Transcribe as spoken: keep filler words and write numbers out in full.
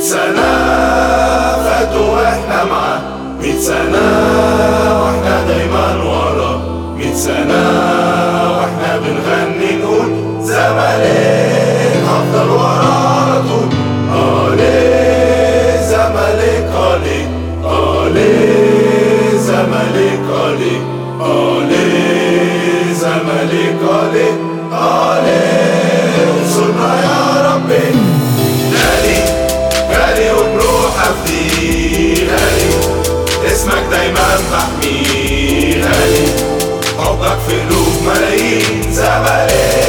سنة فاتوا واحنا معاه، مية سنة واحنا دايما وراه، مية سنة واحنا بنغني نقول زمالك هفضل وراه على طول. آلي زمالك آلي، آلي زمالك آلي، آلي زمالك آلي، آلي انصرنا يا ربي. غالي غالي وبروح أفديه، غالي اسمك دايما محميه، غالي حبك في قلوب ملايين. زمالك